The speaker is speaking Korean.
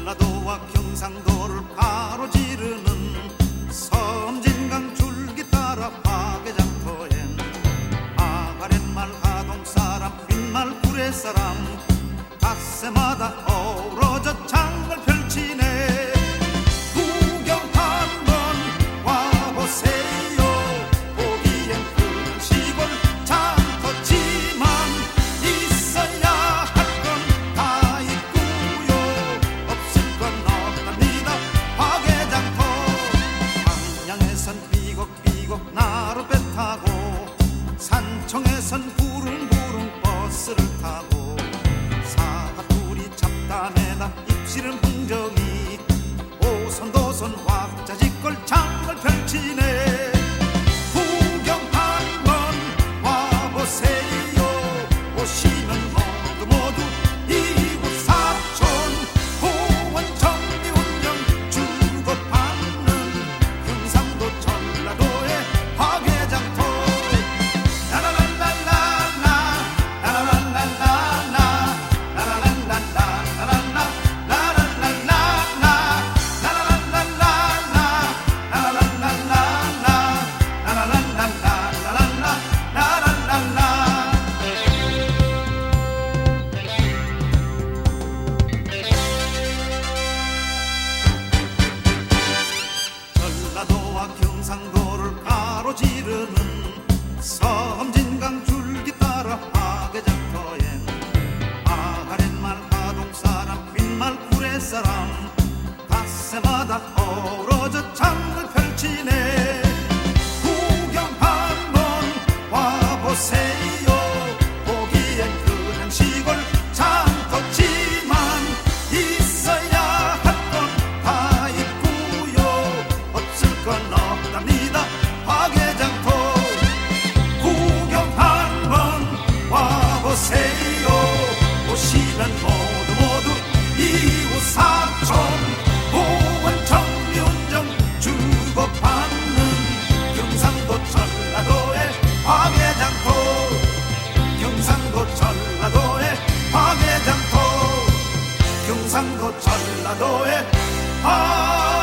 전라도와 경상도를 가로지르는 섬진강 줄기 따라 화개장터엔 아가렛말 하동사람 빈말 구례사람 닷새마다 어우러져 장을 펼치네. 구경 한번 와보세요. 보기엔 큰 시골 장터지만 있어야 할 건 다 있고요. 없을 건 없답니다. 화개장터. 함양에선 삐걱삐걱 나룻배 타고 산청에선 부릉부릉 버스를 타고 사과풀이 잡담에다 입시름 흥정이 오손도손 왁자지껄 장을 펼치네. 구경 한번 와보세요. 오시면 모두 이곳 사촌 공원 정비 운영 주고받는 경상도 전라도의 화개장터. 전라도와 경상도를 가로지르는 섬진강 줄기 따라 화개장터엔 아가렛말 하동사람 빈말 구례사람 닷새마다 어우러져 장을 펼치네. 구경 한번 와보세요. 보기엔 그냥 시골 장터지만 있어야 할 건 다 있고요. 없을 건 없답니다. 화개장터. 구경 한번 와보세요. 오시면 모두 이웃 사촌 공원 정비 운정 주고받는 경상도 전라도의 화개장터. 경상도 전라도의 화개장터. 경상도 전라도의